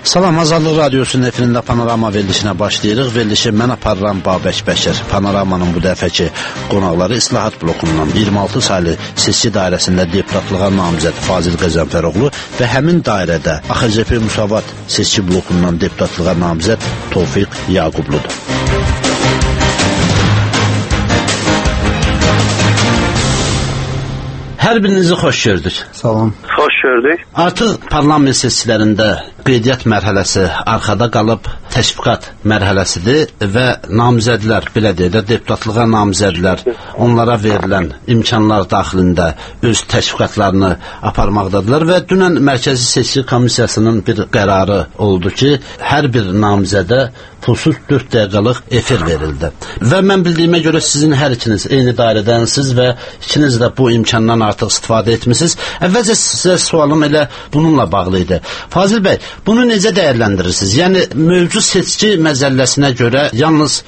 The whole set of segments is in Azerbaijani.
Salam, Azadlıq Radiosunun efirində Panorama verilişinə başlayırıq. Verilişi mən aparıram Babək Bəşər. Panoramanın bu dəfəki qonaqları İslahat blokundan 26 saylı seçki dairəsində deputatlığa namizəd Fazil Qəzənfəroğlu və həmin dairədə AXCP Müsavat seçki blokundan deputatlığa namizəd Tofiq Yaqubludur. Hər birinizi xoş gördük. Salam. Xoş gördük. Artıq parlament seçkilərində qeydiyyat mərhələsi arxada qalıb, təşviqat mərhələsidir və namizədlər, belə deyək də, deputatlığa namizədlər onlara verilən imkanlar daxilində öz təşviqatlarını aparmaqdadılar və dünən Mərkəzi Seçki Komissiyasının bir qərarı oldu ki, hər bir namizədə pulsuz 4 dəqiqəlıq efir verildi. Və mən bildiyimə görə sizin hər ikiniz eyni dairədənsiniz və ikiniz də bu imkandan artıq istifadə etmişsiniz. Əvvəlcə sizə sualım elə bununla bağlı idi. Fazil bəy, bunu necə dəyərləndirirsiniz? Yəni, mövcud seçki məzəlləsinə görə yalnız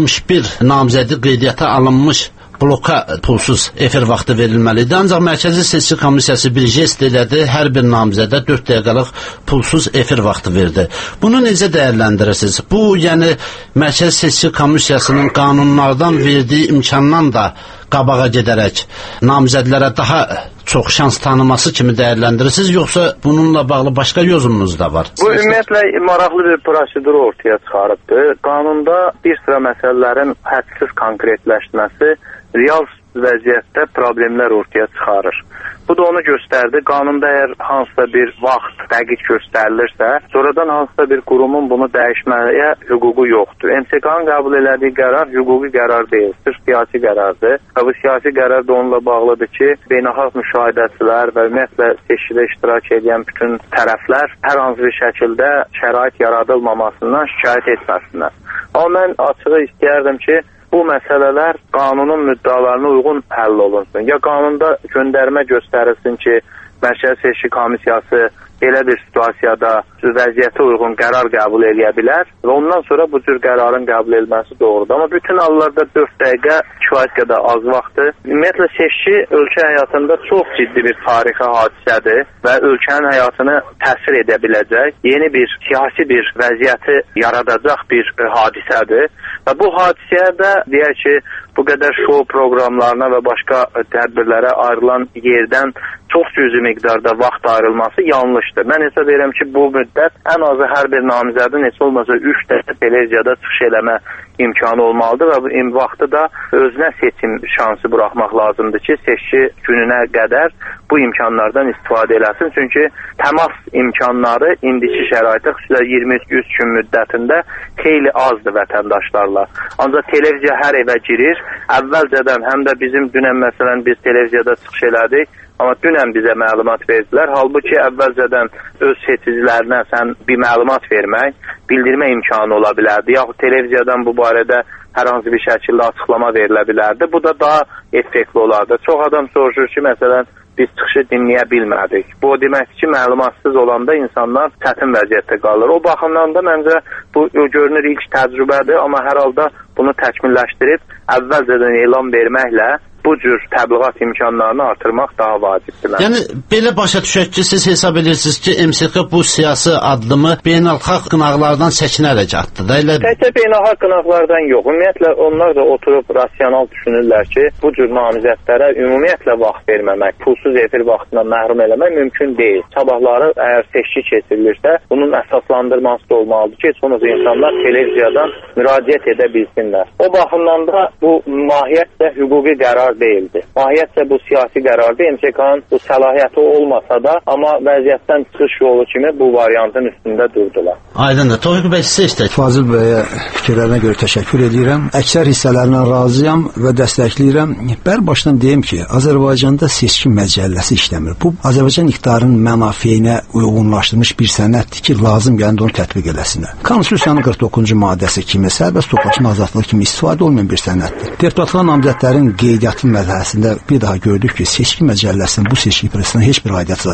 61 namizədi qeydiyyata alınmış bloka pulsuz efir vaxtı verilməlidir. Ancaq Mərkəzi Seçki Komissiyası bir jest elədi, hər bir namizədə 4 dəqiqəlıq pulsuz efir vaxtı verdi. Bunu necə dəyərləndirirsiniz? Bu, yəni, Mərkəzi Seçki Komissiyasının qanunlardan verdiyi imkandan da qabağa gedərək namizədlərə daha çox şans tanıması kimi dəyərləndirirsiniz, yoxsa bununla bağlı başqa yozumunuz da var? Bu, ümumiyyətlə, maraqlı bir prosedur ortaya çıxarıbdır. Qanunda bir sıra məsələlərin hədsiz konkretləşməsi real vəziyyətdə problemlər ortaya çıxarır. Bu da onu göstərdi. Qanunda əgər hansısa bir vaxt dəqiq göstərilirsə, sonradan hansısa bir qurumun bunu dəyişməyə hüququ yoxdur. MSK-nın qəbul elədiyi qərar hüquqi qərar deyildir, siyasi qərardır. Və bu siyasi qərar da onunla bağlıdır ki, beynəlxalq müşahidəçilər və ümumiyyətlə seçkidə iştirak edən bütün tərəflər hər hansı bir şəkildə şərait yaradılmamasından şikayət etməsinlər. Amma mən açığı istəyərdim ki, bu məsələlər qanunun müddalarına uyğun həll olunsun. Ya qanunda göndərmə göstərilsin ki, Mərkəzi Seçki Komissiyası belə bir situasiyada vəziyyətə uyğun qərar qəbul edə bilər və ondan sonra bu cür qərarın qəbul edilməsi doğrudur. Amma bütün hallarda 4 dəqiqə kifayət qədər az vaxtdır. Ümumiyyətlə, seçki ölkə həyatında çox ciddi bir tarixi hadisədir və ölkənin həyatını təsir edə biləcək, yeni bir siyasi bir vəziyyəti yaradacaq bir hadisədir. Və bu hadisəyə də deyək ki, bu qədər şou proqramlarına və başqa tədbirlərə ayrılan yerdən çox cüzi miqdarda vaxt ayrılması yanlışdır. Mən hesab edirəm ki, bu müddət ən azı hər bir namizədin heç olmasa 3 dəfə televiziyada çıxış eləmə imkanı olmalıdır və bu vaxtı da özünə seçim şansı buraxmaq lazımdır ki, seçki gününə qədər bu imkanlardan istifadə eləsin. Çünki təmas imkanları indiki şəraitdə xüsusilə 23 gün müddətində xeyli azdır vətəndaşlarla. Ancaq televiziya hər evə girir. Əvvəlcədən həm də bizim dünən məsələn biz televiziyada çıxış elədik. Amma dünən bizə məlumat verdilər. Halbuki əvvəlcədən öz seçicilərinə sən bir məlumat vermək, bildirmə imkanı ola bilərdi. Yaxud televiziyadan bu barədə hər hansı bir şəkildə açıqlama verilə bilərdi. Bu da daha effektli olardı. Çox adam soruşur ki, məsələn, biz çıxışı dinləyə bilmədik. Bu deməkdir ki, məlumatsız olanda insanlar çətin vəziyyətdə qalır. O baxımdan da məncə bu görünür ilk təcrübədir, amma hər halda bunu təkmilləşdirib əvvəlcədən elan verməklə bu cür təbliğat imkanlarını artırmaq daha vacibdir. Yəni, belə başa düşək ki, siz hesab edirsiniz ki, MSK bu siyasi addımı beynəlxalq qınaqlardan çəkinərək atdı da, elə? Təkcə beynəlxalq qınaqlardan yox. Ümumiyyətlə, onlar da oturub rasional düşünürlər ki, bu cür namizədlərə ümumiyyətlə vaxt verməmək, pulsuz efir vaxtına məhrum eləmək mümkün deyil. Sabahları əgər seçki keçirilirsə, bunun əsaslandırması da olmalıdır ki, sonra insanlar televiziyadan müraciət edə bilsinlər. O baxımdan da bu mahiyyətlə hüquqi qərar deyildi. Mahiyyətcə bu siyasi qərardır. MSK-nın bu səlahiyyəti olmasa da, amma vəziyyətdən çıxış yolu kimi bu variantın üstündə durdular. Aydındır. Tofiq bəy, sizə istəyək. Fazil bəyə fikirlərinə görə təşəkkür edirəm. Əksər hissələrinə razıyam və dəstəkləyirəm. Başdan deyim ki, Azərbaycanda seçki məcəlləsi işləmir. Bu, Azərbaycan iqtidarının mənafeyinə uyğunlaşdırmış bir sənəddir ki, lazım gəlində onu tətbiq eləsinlər. Konstitusiyanın 49-cu maddəsi kimi sərbəst toplaşma azadlığı kimi istifadə olmayan bir sənəddir. Deputatlığa namizədlərin qeydiyyatı mərhələsində bir daha gördük ki, seçki məcəlləsinin bu seçki prosesində heç bir aidiyyatı yoxdur.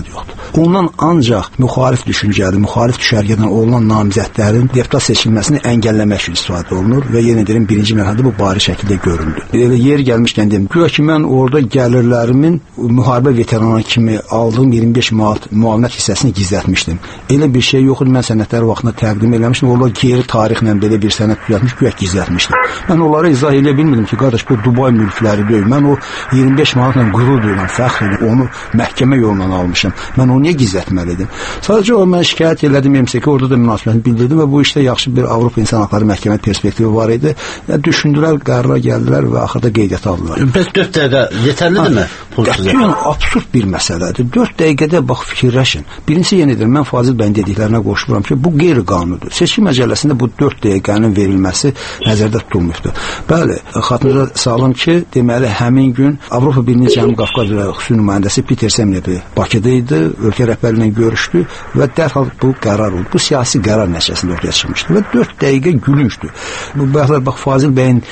Ondan ancaq müxalif düşüncəli, müxalif düşərgədən olunan namizədlərin deputat seçilməsini əngəlləmək üçün istifadə olunur və yenə deyirəm, birinci mərhələdə bu bariz şəkildə göründü. Elə yer gəlmişkən deyim, güya ki, mən orada gəlirlərimin müharibə veteranı kimi aldığım 25 manat müavinət hissəsini gizlətmişdim. Elə bir şey yox idi, mən sənədləri vaxtında təqdim eləmişdim, orada geri tarixlə belə bir sənəd düzəltmiş, güya gizlətmişdim. Mən onlara izah edə bilmirdim ki, qardaş, bu Dubay mülkləri deyil. Mən o 25 manatla qürur duyuram, fəxr edirəm, onu məhkəmə yolundan almışam. Mən onu niyə gizlətməlidim? Sadəcə o mən şikayət elədim MSK, orada da münasibətini bildirdim və bu işdə yaxşı bir Avropa İnsan Haqları Məhkəmə perspektivi var idi. Düşündülər, qərara gəldilər və axırda qeydiyyata aldılar. Bəs 4 dəqiqə yetərlidirmi? Qətiyyən absurd bir məsələdir. 4 dəqiqədə bax fikirləşin. Birincisi yenə deyirəm, mən Fazil bəyin dediklərinə qoşuluram ki, bu qeyri-qanunidir. Seçki məcəlləsində bu 4 dəqiqənin verilməsi nəzərdə tutulmuşdur. Bəli, xatırınıza salım ki, deməli həmin gün Avropa Birliyi Cənubi Qafqaz xüsusi nümayəndəsi Peter Semnevi Bakıda idi, ölkə rəhbərliyi ilə görüşdü və dərhal bu qərar oldu. Bu siyasi qərar nəticəsində ortaya çıxmışdı və 4 dəqiqə gülüncdür. Bu bax Fazil bəyin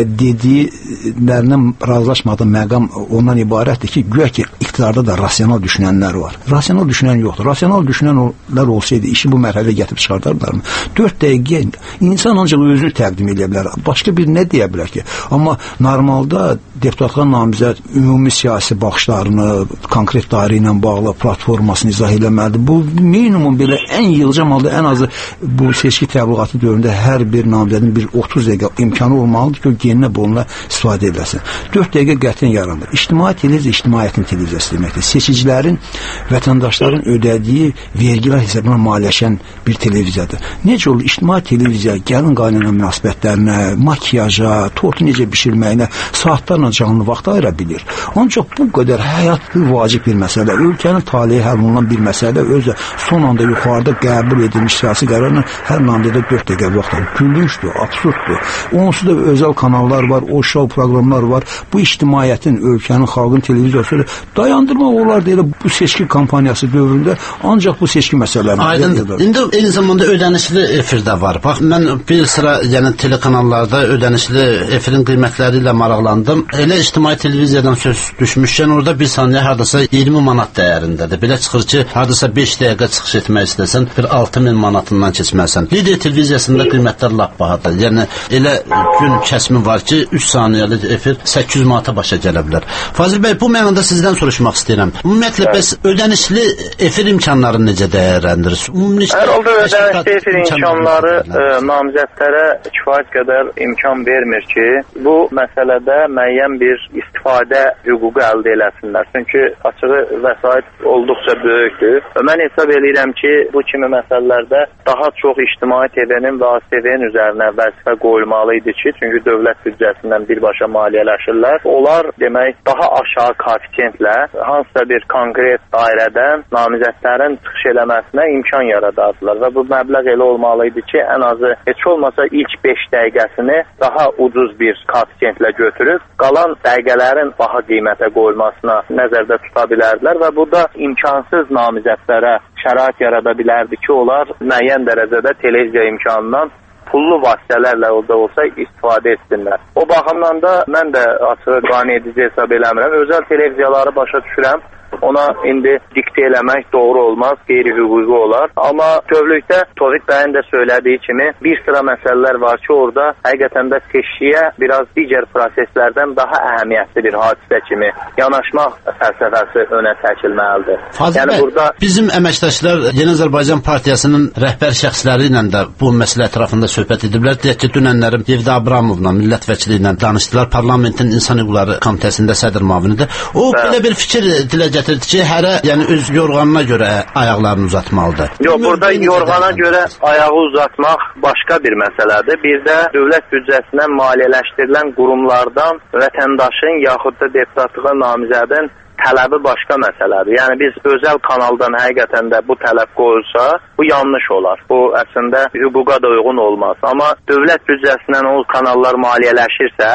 dediklərindən razılaşmadığı məqam ondan ibarətdir ki, güya ki, iqtidarda da rasional düşünənlər var. Rasional düşünən yoxdur. Rasional düşünənlər olsaydı işi bu mərhələyə gətirib çıxardarlarmı? 4 dəqiqə insan ancaq özünü təqdim edə bilər. Başqa bir nə deyə bilər ki? Amma normalda deputatlığa namizəd ümumi siyasi baxışlarını, konkret dairə ilə bağlı platformasını izah eləməlidir. Bu minimum belə ən yığcam halda ən azı bu seçki təbliğatı dövründə hər bir namizədin bir 30 dəqiqə imkanı olmalıdır ki, o geninə bununla istifadə ediləsin. 4 dəqiqə qətiyyən yaranır. İctimai televiziya ictimaiyyətin televiziyası deməkdir. Seçicilərin, vətəndaşların ödədiyi vergilər hesabına maliyyələşən bir televiziyadır. Necə olur? İctimai televiziya gəlin qaynana münasibətlərinə, makyaja, tortu necə bişirməyinə saatlarla canlı vaxt ayıra bilir. Ancaq bu qədər həyatlı vacib bir məsələ, ölkənin taleyi həll olunan bir məsələ özü son anda yuxarıda qəbul edilmiş siyasi qərarla hər namizədə 4 dəqiqə vaxt alır. Gülünçdür, absurddur. Onsuz da özəl kanallar var, o şou proqramlar var. Bu ictimaiyyətin, ölkənin, xalqın televiziyası dayandırmaq olar deyə bu seçki kampaniyası dövründə ancaq bu seçki məsələlərini. Aydındır. İndi eyni zamanda ödənişli efirdə var. Bax, mən bir sıra telekanallarda ödənişli efirin qiymətləri ilə maraqlandım. Elə ictimai televiziyadan söz düşmüşkən orada bir saniyə hardasa 20 manat dəyərindədir. Belə çıxır ki, hardasa 5 dəqiqə çıxış etmək istəsən, bir 6000 manatından keçməlisən. Lider televiziyasında qiymətlər lap bahadır. Yəni elə gün kəsmi var ki, 3 saniyəli efir 800 manata başa gələ bilər. Fazil bəy, bu mənada sizdən soruşmaq istəyirəm. Ümumiyyətlə, bəs ödənişli efir imkanlarını necə dəyərləndirirsiniz? Hər halda ödənişli efir imkanları namizədlərə kifayət qədər imkan vermir ki, bu məsələdə müəyyən bir istifadə hüququ əldə eləsinlər. Çünki açığı vəsait olduqca böyükdür. Mən hesab edirəm ki, bu kimi məsələlərdə daha çox ictimai TV-nin və ATV-nin üzərinə vəzifə qoyulmalı idi ki, çünki dövlət büdcəsindən birbaşa maliyyələşirlər. Onlar demək daha aşağı koeffisientlə hansısa bir konkret dairədən namizədlərin çıxış eləməsinə imkan yaradardılar və bu məbləğ elə olmalı idi ki, ən azı heç olmasa ilk 5 dəqiqəsini daha ucuz bir koeffisientlə götürüb, qalan dəqiqələrin baha qiymətə qoyulmasına nəzərdə tuta bilərdilər və bu da imkansız namizədlərə şərait yarada bilərdi ki, onlar müəyyən dərəcədə televiziya imkanından pullu vasitələrlə orada olsa istifadə etsinlər. O baxımdan da mən də açığı qane edici hesab eləmirəm. Özəl televiziyaları başa düşürəm. Ona indi diktə eləmək doğru olmaz, qeyri-hüquqi olar. Amma bütövlükdə Tofiq bəyin də söylədiyi kimi bir sıra məsələlər var ki, orada həqiqətən də seçkiyə biraz digər proseslərdən daha əhəmiyyətli bir hadisə kimi yanaşmaq fəlsəfəsi önə çəkilməlidir. Yəni burada bizim əməkdaşlar Yeni Azərbaycan Partiyasının rəhbər şəxsləri ilə də bu məsələ ətrafında söhbət ediblər. Deyək ki, dünənlərim Yevda Abramovla millət vəkili ilə danışdılar. Parlamentin İnsan Hüquqları Komitəsində sədr müavinidir. O belə bir fikir dilə gətirdi ki, hərə yəni öz yorğanına görə ayaqlarını uzatmalıdır. Yox, burada yorğana görə ayağı uzatmaq başqa bir məsələdir. Bir də dövlət büdcəsindən maliyyələşdirilən qurumlardan vətəndaşın yaxud da deputatlığa namizədin tələbi başqa məsələdir. Yəni biz özəl kanaldan həqiqətən də bu tələb qoyulsa, bu yanlış olar. Bu əslində hüquqa da uyğun olmaz. Amma dövlət büdcəsindən o kanallar maliyyələşirsə,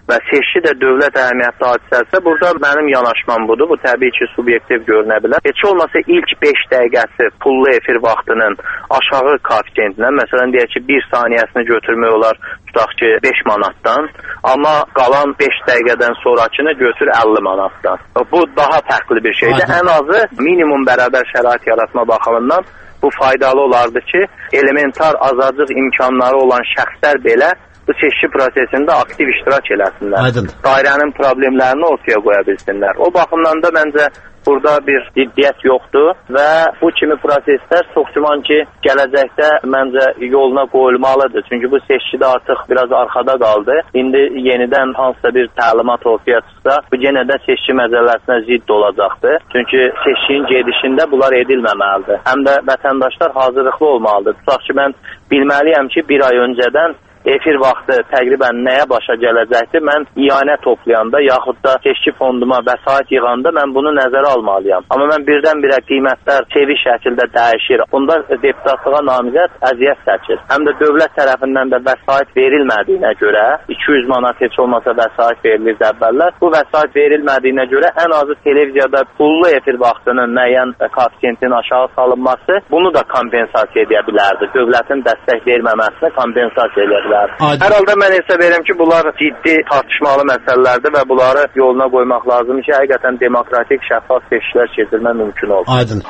və seçki də dövlət əhəmiyyətli hadisəsə, burada mənim yanaşmam budur. Bu təbii ki, subyektiv görünə bilər. Heç olmasa ilk 5 dəqiqəsi pullu efir vaxtının aşağı koeffisiyentinə, məsələn deyək ki, 1 saniyəsini götürmək olar, tutaq ki, 5 manatdan, amma qalan 5 dəqiqədən sonrakını götür 50 manatdan. Bu daha fərqli bir şeydir. Ən azı minimum bərabər şərait yaratma baxımından bu faydalı olardı ki, elementar azacıq imkanları olan şəxslər belə bu seçki prosesində aktiv iştirak eləsinlər. Dairənin problemlərini ortaya qoya bilsinlər. O baxımdan da məncə burada bir ciddiyyət yoxdur və bu kimi proseslər çox güman ki, gələcəkdə məncə yoluna qoyulmalıdır. Çünki bu seçkidə artıq biraz arxada qaldı. İndi yenidən hansısa bir təlimat ortaya çıxsa, bu yenə də seçki məcəlləsinə zidd olacaqdır. Çünki seçkinin gedişində bunlar edilməməlidir. Həm də vətəndaşlar hazırlıqlı olmalıdır. Tutaq ki, mən bilməliyəm ki, bir ay öncədən efir vaxtı təqribən nəyə başa gələcəkdir? Mən iyanə toplayanda yaxud da seçki fonduma vəsait yığanda mən bunu nəzərə almalıyam. Amma mən birdən-birə qiymətlər çevik şəkildə dəyişir. Bunda deputatlığa namizəd əziyyət çəkir. Həm də dövlət tərəfindən də vəsait verilmədiyinə görə 200 manat heç olmasa vəsait verilirdi əvvəllər. Bu vəsait verilmədiyinə görə ən azı televiziyada pullu efir vaxtının müəyyən koeffisiyentin aşağı salınması bunu da kompensasiya edə bilərdi. Dövlətin dəstək verməməsini kompensasiya edə bilərdi. Hər halda mən hesab edirəm ki, bunlar ciddi tartışmalı məsələlərdir və bunları yoluna qoymaq lazım ki, həqiqətən demokratik, şəffaf seçkilər keçirmək mümkün olur. Aydın.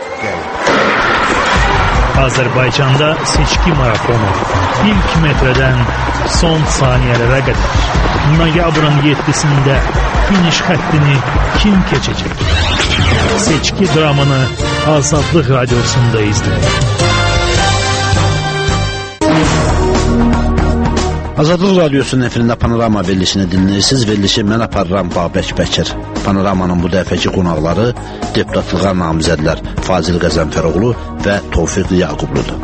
Azərbaycanda seçki maratonu ilk metrədən son saniyələrə qədər noyabrın 7-sində finiş xəttini kim keçəcək? Seçki dramını Azadlıq Radiosunda izləyin. Azadlıq Radiosunun efirində Panorama verilişini dinləyirsiniz. Verilişi mən aparıram Babək Bəkir. Panoramanın bu dəfəki qonaqları deputatlığa namizədlər Fazil Qəzənfəroğlu və Tofiq Yaqubludur.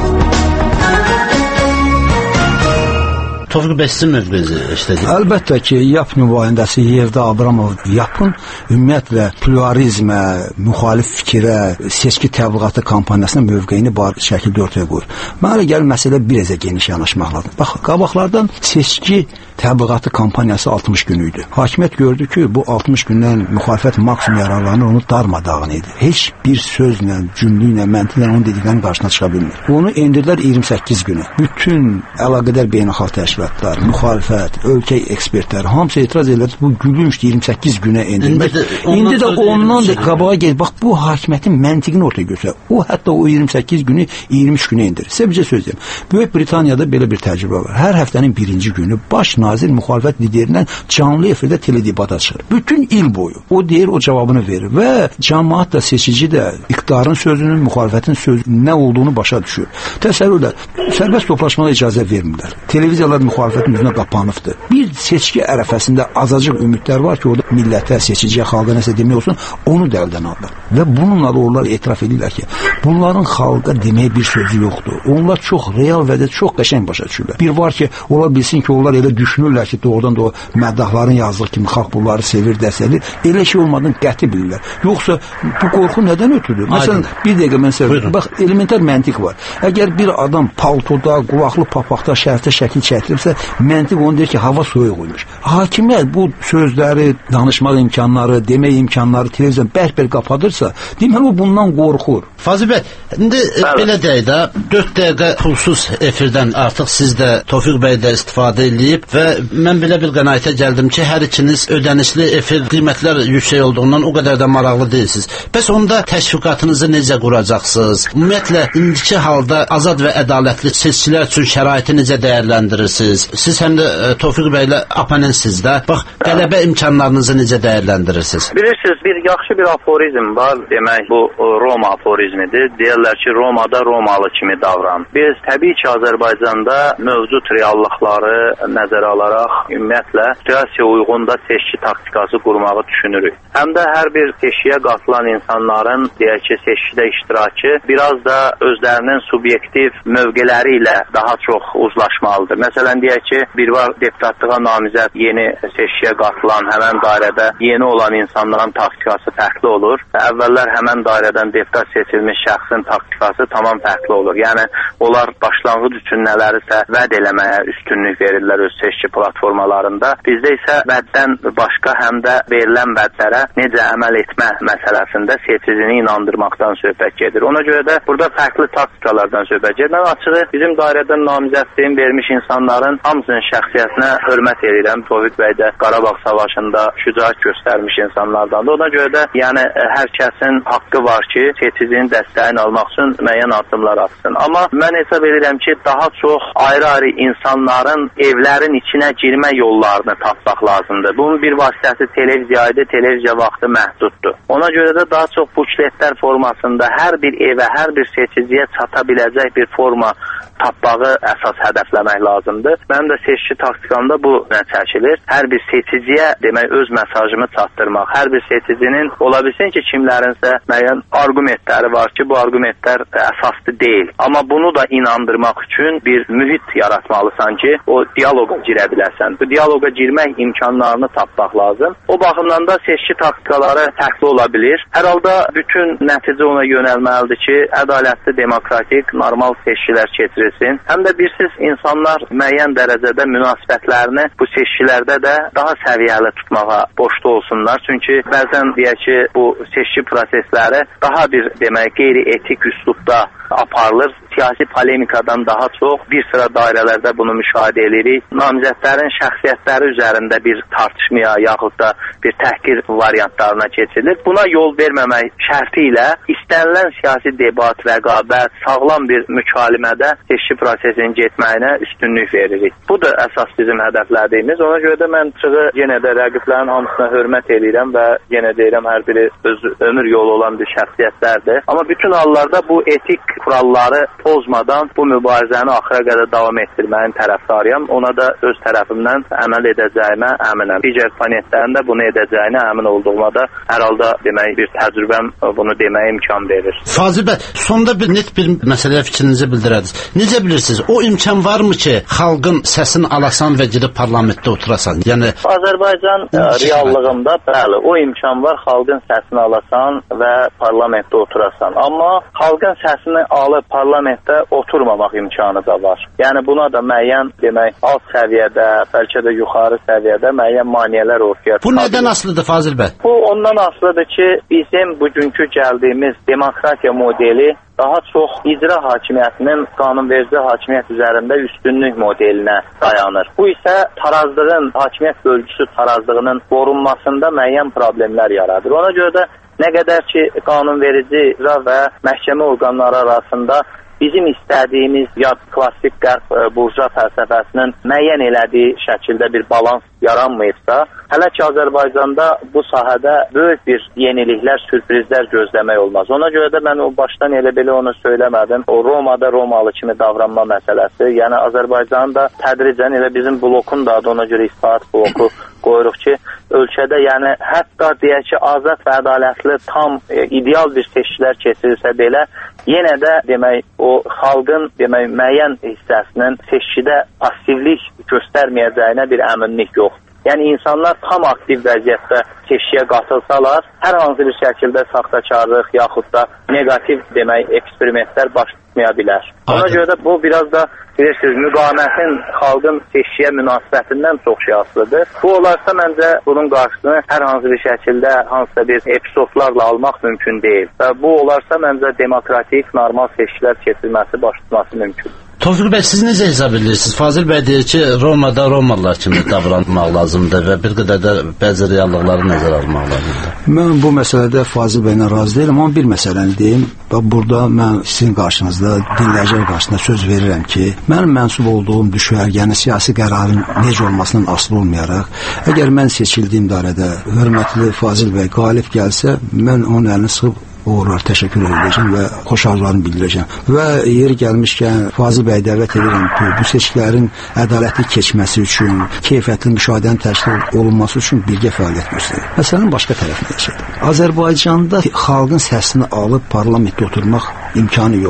Tofiq bəy, sizin mövqeyinizi işlədik. Əlbəttə ki, YAP nümayəndəsi Yevda Abramov YAP-ın ümumiyyətlə pluralizmə, müxalif fikirə, seçki təbliğatı kampaniyasına mövqeyini bar şəkildə ortaya qoyur. Mənə gəlir məsələ biraz geniş yanaşmaq lazım. Bax, qabaqlardan seçki təbliğatı kampaniyası 60 gün idi. Hakimiyyət gördü ki, bu 60 gündən müxalifət maksimum yararlanır, onu darmadağın edir. Heç bir sözlə, cümləylə, məntiqlə onun dediklərinin qarşısına çıxa bilmir. Onu endirdilər 28 günə. Bütün əlaqədar beynəlxalq təşkilatlar, müxalifət, ölkə ekspertlər hamısı etiraz edirlər. Bu gülünç 28 günə endirmək. İndi də ondan da qabağa gəlir. Bax, bu hakimiyyətin məntiqini ortaya götürür. O hətta o 28 günü 23 günə endirir. Sizə bir şey söyləyim. Böyük Britaniyada belə bir təcrübə var. Hər həftənin birinci günü baş nazir müxalifət liderindən canlı efirdə teledebata çıxır. Bütün il boyu. O deyir, o cavabını verir və cəmaət də, seçici də iqtidarın sözünün, müxalifətin sözünün nə olduğunu başa düşür. Təsəvvürlər, sərbəst toplaşmaya icazə vermirlər. Televiziyalar müxalifətin üzünə qapanıbdır. Bir seçki ərəfəsində azacıq ümidlər var ki, orada millətə, seçiciyə, xalqa nəsə demək olsun, onu da əldən alırlar. Və bununla da onlar etiraf edirlər ki, bunların xalqa deməyə bir sözü yoxdur. Onlar çox real və də çox qəşəng başa düşürlər. Bir var ki, ola bilsin ki, onlar elə düşünürlər ki, doğrudan da o məddahların yazdığı kimi xalq bunları sevir, dəstəklir. Elə şey olmadığını qəti bilirlər. Yoxsa bu qorxu nədən ötürür? Məsələn, bir dəqiqə mən söyləyim. Bax, elementar məntiq var. Əgər bir adam paltoda, qulaqlı papaqda, şərtə şəkil çəkdiribsə, məntiq onu deyir ki, hava soyuq olmuş. Hakimlər bu sözləri, danışmaq imkanları, demək imkanları televizyon bərk-bərk qapadırsa, deməli o bundan qorxur. Fazil bəy, indi belə deyək də, 4 dəqiqə pulsuz efirdən artıq siz də, Tofiq bəy də istifadə edib və mən belə bir qənaətə gəldim ki, hər ikiniz ödənişli efir qiymətlər yüksək olduğundan o qədər də maraqlı deyilsiniz. Bəs onda təşviqatınızı necə quracaqsınız? Ümumiyyətlə, indiki halda azad və ədalətli seçkilər üçün şəraiti necə dəyərləndirirsiniz? Siz həm də Tofiq bəylə oponentsiz də. Bax, qələbə imkanlarınızı necə dəyərləndirirsiniz? Bilirsiniz, bir yaxşı bir aforizm var, demək bu Roma aforizmidir. Deyirlər ki, Romada Romalı kimi davran. Biz təbii ki, Azərbaycanda mövcud reallıqları nəzərə alaraq ümumiyyətlə situasiya uyğunda seçki taktikası qurmağı düşünürük. Həm də hər bir seçkiyə qatılan insanların, deyək ki, seçkidə iştirakı biraz da özlərinin subyektiv mövqeləri ilə daha çox uzlaşmalıdır. Məsələn, Məsələn, deyək ki, bir var deputatlığa namizəd yeni seçkiyə qatılan, həmən dairədə yeni olan insanların taktikası fərqli olur. Əvvəllər həmən dairədən deputat seçilmiş şəxsin taktikası tamam fərqli olur. Yəni, onlar başlanğıc üçün nələrisə vəd eləməyə üstünlük verirlər öz seçki platformalarında. Bizdə isə vəddən başqa həm də verilən vədlərə necə əməl etmə məsələsində seçicini inandırmaqdan söhbət gedir. Ona görə də burada fərqli taktikalardan söhbət gedir. Mən açığı bizim dairədən namizədliyini vermiş insanların hamısının şəxsiyyətinə hörmət edirəm. Tofiq bəy də Qarabağ savaşında şücaət göstərmiş insanlardandır. Ona görə də yəni hər kəsin haqqı var ki, seçicinin dəstəyini almaq üçün müəyyən addımlar atsın. Amma mən hesab edirəm ki, daha çox ayrı-ayrı insanların evlərin içinə girmə yollarını tapmaq lazımdır. Bunun bir vasitəsi televiziyaydı, televiziya vaxtı məhduddur. Ona görə də daha çox bukletlər formasında hər bir evə, hər bir seçiciyə çata biləcək bir forma tapmağı əsas hədəfləmək lazımdır. Mənim də seçki taktikamda bu çəkilir. Hər bir seçiciyə demək öz mesajımı çatdırmaq. Hər bir seçicinin ola bilsin ki, kimlərinsə müəyyən arqumentləri var ki, bu arqumentlər əsaslı deyil. Amma bunu da inandırmaq üçün bir mühit yaratmalısan ki, o diyaloqa girə biləsən. Bu diyaloqa girmək imkanlarını tapmaq lazım. O baxımdan da seçki taktikaları fərqli ola bilir. Hər halda bütün nəticə ona yönəlməlidir ki, ədalətli, demokratik, normal seçkilər keçirilsin. Həm də bilirsiniz, insanlar müəyyən dərəcədə münasibətlərini bu seçkilərdə də daha səviyyəli tutmağa borçlu olsunlar. Çünki bəzən deyək ki, bu seçki prosesləri daha bir demək qeyri-etik üslubda aparılır. Siyasi polemikadan daha çox bir sıra dairələrdə bunu müşahidə edirik. Namizədlərin şəxsiyyətləri üzərində bir tartışmaya yaxud da bir təhqir variantlarına keçilir. Buna yol verməmək şərti ilə istənilən siyasi debat, rəqabət, sağlam bir mükaləmədə seçki prosesinin getməyinə üstünlük veririk. Bu da əsas bizim hədəflədiyimiz. Ona görə də mən çığı yenə də rəqiblərin hamısına hörmət edirəm və yenə deyirəm, hər biri öz ömür yolu olan bir şəxsiyyətlərdir. Amma bütün hallarda bu etik kuralları pozmadan bu mübarizəni axıra qədər davam etdirməyin tərəfdarıyam. Ona da öz tərəfimdən əməl edəcəyimə əminəm. Digər planetlərin də bunu edəcəyinə əmin olduğuma da hər halda demək bir təcrübəm bunu deməyə imkan verir. Fazil bəy, sonda bir net bir məsələyə fikrinizi bildirədiniz. Necə bilirsiniz, o imkan varmı ki, xalqın səsini alasan və gedib parlamentdə oturasan? Yəni Azərbaycan reallığında bəli, o imkan var, xalqın səsini alasan və parlamentdə oturasan. Amma xalqın səsini alıb parlamentdə oturmamaq imkanı da var. Yəni buna da müəyyən demək alt səviyyədə, bəlkə də yuxarı səviyyədə müəyyən maneələr ortaya çıxır. Bu nədən asılıdır Fazil bəy? Bu ondan asılıdır ki, bizim bugünkü gəldiyimiz demokratiya modeli daha çox icra hakimiyyətinin qanunverici hakimiyyət üzərində üstünlük modelinə dayanır. Bu isə tarazlığın, hakimiyyət bölgüsü tarazlığının qorunmasında müəyyən problemlər yaradır. Ona görə də nə qədər ki, qanunverici icra və məhkəmə orqanları arasında bizim istədiyimiz ya klassik qərb burja fəlsəfəsinin müəyyən elədiyi şəkildə bir balans yaranmayıbsa, hələ ki Azərbaycanda bu sahədə böyük bir yeniliklər, sürprizlər gözləmək olmaz. Ona görə də mən o başdan elə-belə onu söyləmədim. O Romada Romalı kimi davranma məsələsi, yəni Azərbaycanın da tədricən elə bizim blokun da adı ona görə islahat bloku qoyuruq ki, ölkədə yəni hətta deyək ki, azad və ədalətli tam ideal bir seçkilər keçirilsə belə, yenə də demək o xalqın demək müəyyən hissəsinin seçkidə passivlik göstərməyəcəyinə bir əminlik yoxdur. Yəni insanlar tam aktiv vəziyyətdə seçkiyə qatılsalar, hər hansı bir şəkildə saxtakarlıq yaxud da negativ demək eksperimentlər baş tutmaya bilər. Ona görə də bu biraz da bilirsiniz, müqamətin xalqın seçkiyə münasibətindən çox şey asılıdır. Bu olarsa məncə bunun qarşısını hər hansı bir şəkildə hansısa bir epizodlarla almaq mümkün deyil. Və bu olarsa məncə demokratik, normal seçkilər keçirilməsi, baş tutması mümkün. Tofiq bəy, siz necə hesab edirsiniz? Fazil bəy deyir ki, Romada Romalılar kimi davranmaq lazımdır və bir qədər də bəzi reallıqları nəzərə almaq lazımdır. Mən bu məsələdə Fazil bəylə razı deyiləm, amma bir məsələni deyim. Burada mən sizin qarşınızda, dinləyicilər qarşısında söz verirəm ki, mənim mənsub olduğum düşərgənin siyasi qərarın necə olmasından asılı olmayaraq, əgər mən seçildiyim dairədə hörmətli Fazil bəy qalib gəlsə, mən onun əlini sıxıb uğurlar təşəkkür edəcəm və xoş arzularımı bildirəcəm. Və yeri gəlmişkən Fazil bəy dəvət edirəm ki, bu seçkilərin ədalətli keçməsi üçün, keyfiyyətli müşahidənin təşkil olunması üçün birgə fəaliyyət göstərir. Məsələnin başqa tərəfini yaşadır. Azərbaycanda xalqın səsini alıb parlamentdə oturmaq imkanı yoxdur.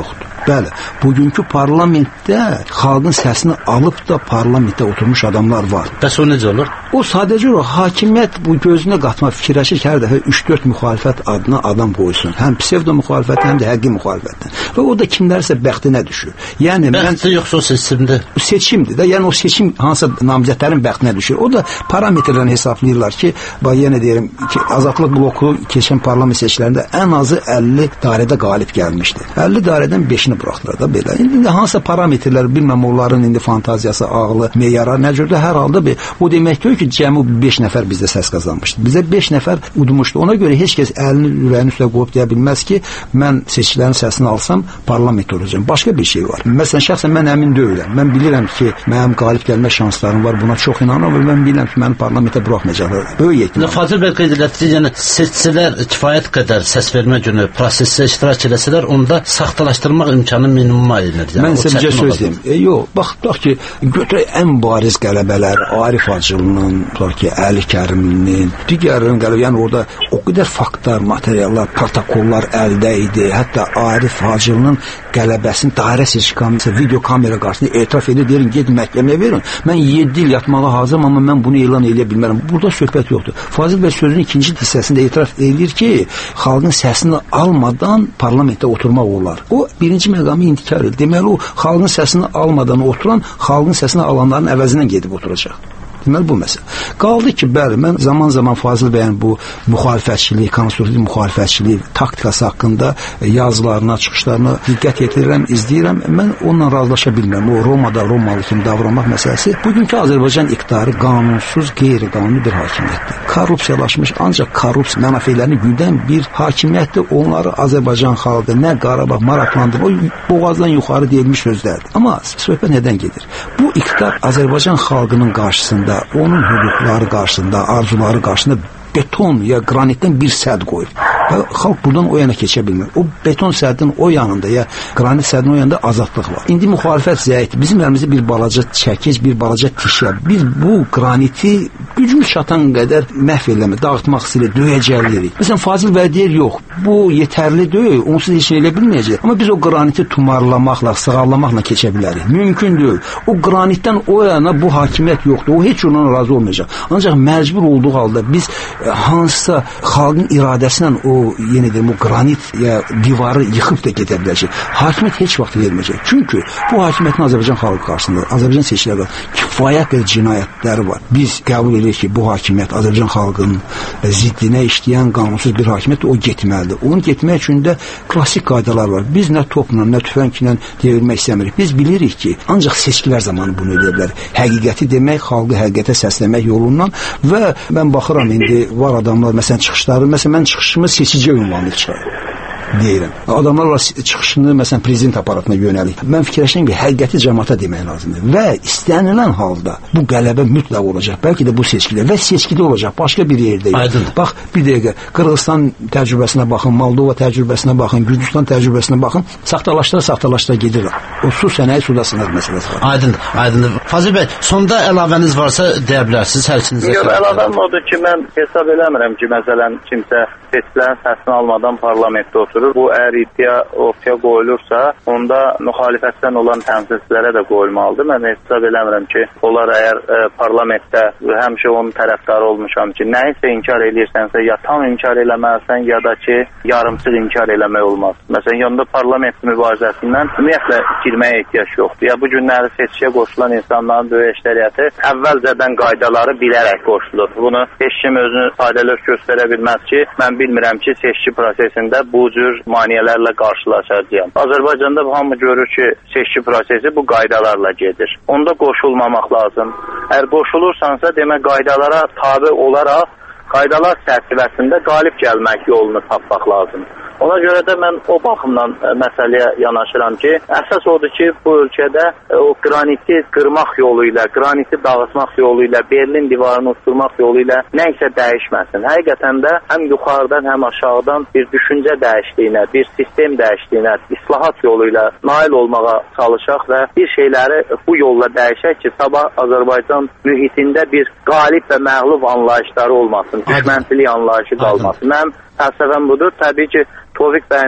Bəli, bugünkü parlamentdə xalqın səsini alıb da parlamentdə oturmuş adamlar var. Bəs o necə olur? O sadəcə o hakimiyyət bu gözünə qatma fikirləşir ki, hər dəfə 3-4 müxalifət adına adam qoysun. Həm psevdo müxalifət, həm də həqiqi müxalifətdən. Və o da kimlərsə bəxtinə düşür. Yəni bəxti yoxsa o seçimdir? Seçimdir də. Yəni o seçim hansı namizədlərin bəxtinə düşür. O da parametrlərini hesablayırlar ki, bax yenə deyirəm ki, Azadlıq bloku keçən parlament seçkilərində ən azı 50 dairədə qalib gəlmişdi. 50 dairədən 5-ni buraxdılar da belə. İndi hansısa parametrlər bilməm onların indi fantaziyası, ağlı, meyara nə cürdür hər halda o demək deyil ki, cəmi 5 nəfər bizdə səs qazanmışdı. Bizə 5 nəfər udmuşdu. Ona görə heç kəs əlini ürəyinin üstə qoyub deyə bilməz ki, mən seçkilərin səsini alsam parlament olacağam. Başqa bir şey var. Məsələn, şəxsən mən əmin deyiləm. Mən bilirəm ki, mənim qalib gəlmə şanslarım var. Buna çox inanıram və mən bilirəm ki, məni parlamentə buraxmayacaqlar. Böyük ehtimal. Fazil bəy qeyd etdi, yəni seçicilər kifayət qədər səs vermə günü prosesdə iştirak eləsələr, onda saxtalaşdırmaq imkanı minimuma inilir. Yəni, mən sizə bir söz deyim. Yox, bax ki, götürək ən bariz qələbələr Arif Hacılının, ki, Əli Kərimlinin, digərlərin qələbə, yəni orada o qədər faktlar, materiallar, protokollar əldə idi. Hətta Arif Hacılının qələbəsini dairə seçki video kamera qarşısında etiraf edir, deyin, gedin məhkəməyə verin. Mən 7 il yatmağa hazırım, amma mən bunu elan edə bilmərəm. Burada söhbət yoxdur. Fazil bəy sözünün ikinci hissəsində etiraf edir ki, xalqın səsini almadan parlamentdə oturmaq olar. O birinci məqamı inkar edir. Deməli, o xalqın səsini almadan oturan, xalqın səsini alanların əvəzindən gedib oturacaq. Deməli, bu məsələ. Qaldı ki, bəli, mən zaman-zaman Fazil bəyin bu müxalifətçilik, konstruktiv müxalifətçilik taktikası haqqında yazılarına, çıxışlarına diqqət yetirirəm, izləyirəm. Mən onunla razılaşa bilmirəm. O Romada Romalı kimi davranmaq məsələsi bugünkü Azərbaycan iqtidarı qanunsuz, qeyri-qanuni bir hakimiyyətdir. Korrupsiyalaşmış, ancaq korrupsiya mənafelerini güdən bir hakimiyyətdir. Onları Azərbaycan xalqı, nə Qarabağ maraqlandırır. O boğazdan yuxarı deyilmiş sözlərdir. Amma söhbət nədən gedir? Bu iqtidar Azərbaycan xalqının qarşısında, onun hüquqları qarşısında, arzuları qarşısında beton ya qranitdən bir sədd qoyur. Və xalq buradan o yana keçə bilmir. O beton səddin o yanında ya qranit səddin o yanında azadlıq var. İndi müxalifət zəifdir. Bizim əlimizdə bir balaca çəkic, bir balaca tişə. Biz bu qraniti gücümüz çatan qədər məhv eləmə, dağıtmaq istəyir, döyəcəklərik. Məsələn, Fazil bəy deyir, yox, bu yetərli deyil, onsuz heç nə elə bilməyəcək. Amma biz o qraniti tumarlamaqla, sığallamaqla keçə bilərik. Mümkün deyil. O qranitdən o yana bu hakimiyyət yoxdur. O heç ondan razı olmayacaq. Ancaq məcbur olduğu halda biz hansısa xalqın iradəsilə o yenə deyim, o qranit ya divarı yıxıb da gedə biləcək. Hakimiyyət heç vaxt verməyəcək. Çünki bu hakimiyyətin Azərbaycan xalqı qarşısında, Azərbaycan seçkiləri kifayət qədər cinayətləri var. Biz qəbul edirik ki, bu hakimiyyət Azərbaycan xalqının ziddinə işləyən qanunsuz bir hakimiyyət, o getməlidir. Onun getmək üçün də klassik qaydalar var. Biz nə topla, nə tüfənglə devirmək istəmirik. Biz bilirik ki, ancaq seçkilər zamanı bunu edə bilər. Həqiqəti demək, xalqı həqiqətə səsləmək yolundan və mən baxıram indi var adamlar, məsələn, çıxışları, məsələn, mən çıxışımı seçici ünvanlı çıxarım. Deyirəm. Adamlar var çıxışını məsələn prezident aparatına yönəlik. Mən fikirləşirəm ki, həqiqəti cəmaata demək lazımdır və istənilən halda bu qələbə mütləq olacaq. Bəlkə də bu seçkidə və seçkidə olacaq, başqa bir yerdə yox. Bax, bir dəqiqə, Qırğızstan təcrübəsinə baxın, Moldova təcrübəsinə baxın, Gürcüstan təcrübəsinə baxın, saxtalaşdıra gedir. O su sənaye suda sınır məsələsi var. Aydındır. Fazil bəy, sonda əlavəniz varsa deyə bilərsiniz hər ikinizə. Yox, əlavəm odur ki, mən hesab eləmirəm ki, məsələn, kimsə seçkilərin səsini almadan parlamentdə oturur. Bu əgər iddia ortaya qoyulursa, onda müxalifətdən olan təmsilçilərə də qoyulmalıdır. Mən hesab eləmirəm ki, onlar əgər parlamentdə həmişə onun tərəfdarı olmuşam ki, nəyisə inkar edirsənsə, ya tam inkar eləməlisən, ya da ki, yarımçıq inkar eləmək olmaz. Məsələn, yanında parlament mübarizəsindən ümumiyyətlə girməyə ehtiyac yoxdur. Ya bu günləri seçkiyə qoşulan insanların böyük əksəriyyəti əvvəlcədən qaydaları bilərək qoşulur. Bunu heç kim özünü sadəlövh göstərə bilməz ki, mən bilmirəm ki, seçki prosesində bu cür maneələrlə qarşılaşacağım. Azərbaycanda hamı görür ki, seçki prosesi bu qaydalarla gedir. Onda qoşulmamaq lazım. Əgər qoşulursansa, demək qaydalara tabe olaraq, qaydalar çərçivəsində qalib gəlmək yolunu tapmaq lazım. Ona görə də mən o baxımdan məsələyə yanaşıram ki, əsas odur ki, bu ölkədə o qraniti qırmaq yolu ilə, qraniti dağıtmaq yolu ilə, Berlin divarını uçurmaq yolu ilə nə isə dəyişməsin. Həqiqətən də həm yuxarıdan, həm aşağıdan bir düşüncə dəyişdiyinə, bir sistem dəyişdiyinə, islahat yolu ilə nail olmağa çalışaq və bir şeyləri bu yolla dəyişək ki, sabah Azərbaycan mühitində bir qalib və məğlub anlayışları olmasın, düşmənçilik anlayışı qalmasın. Mənim fəlsəfəm budur. Təbii ki, Tofiq bəyin də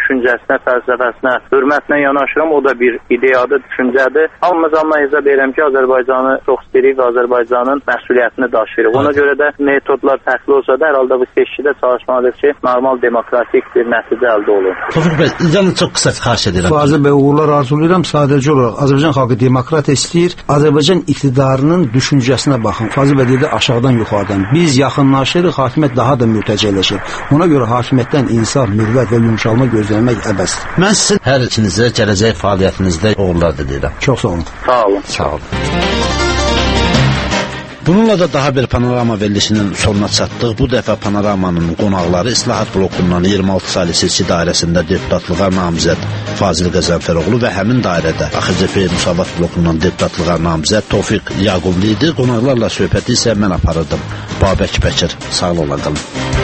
düşüncəsinə, fəlsəfəsinə hörmətlə yanaşıram. O da bir ideyadır, düşüncədir. Amma hesab edirəm ki, Azərbaycanı çox istəyirik və Azərbaycanın məsuliyyətini daşıyırıq. Ona görə də metodlar fərqli olsa da, hər halda bu seçkidə çalışmalıyıq ki, normal demokratik bir nəticə əldə olur. Tofiq bəy, canım çox qısa xahiş edirəm. Fazıl bəy, uğurlar arzulayıram. Sadəcə olaraq Azərbaycan xalqı demokrat istəyir. Azərbaycan iqtidarının düşüncəsinə baxın. Fazıl bəy dedi aşağıdan yuxarıdan. Biz yaxınlaşırıq, hakimiyyət daha da mürtəcələşir. Ona görə hakimiyyətdən insaf, mürvət və yumşalma gözləmək əbəsdir. Mən sizin hər ikinizə gələcək fəaliyyətinizdə uğurlar diləyirəm. Çox sağ olun. Sağ olun. Sağ olun. Bununla da daha bir panorama verilişinin sonuna çatdıq. Bu dəfə panoramanın qonaqları İslahat blokundan 26 saylı seçki dairəsində deputatlığa namizəd Fazil Qəzənfəroğlu və həmin dairədə AXCP Müsavat blokundan deputatlığa namizəd Tofiq Yaqublu idi. Qonaqlarla söhbəti isə mən aparırdım. Babək Bəkir, sağ olun qalın.